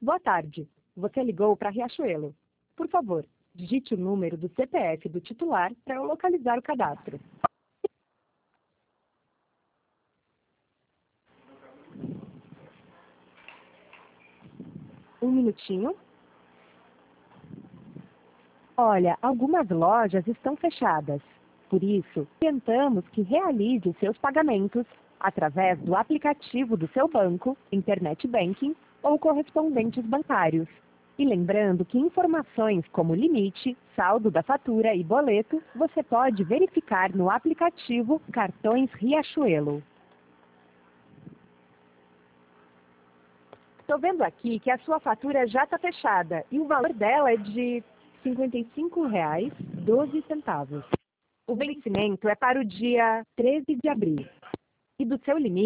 Boa tarde. Você ligou para Riachuelo. Por favor, digite o número do CPF do titular para eu localizar o cadastro. Um minutinho. Olha, algumas lojas estão fechadas. Por isso, tentamos que realize seus pagamentos através do aplicativo do seu banco, Internet Banking ou correspondentes bancários. E lembrando que informações como limite, saldo da fatura e boleto, você pode verificar no aplicativo Cartões Riachuelo. Estou vendo aqui que a sua fatura já está fechada e o valor dela é de R$ 55,12. O vencimento é para o dia 13 de abril. E do seu limite